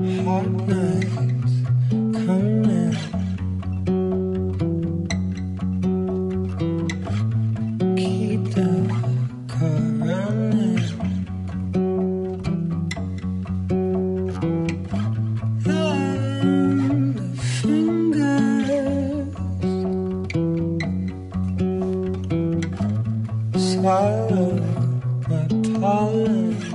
Hot nights coming. Keep the car running. And the fingers swallow my pollen.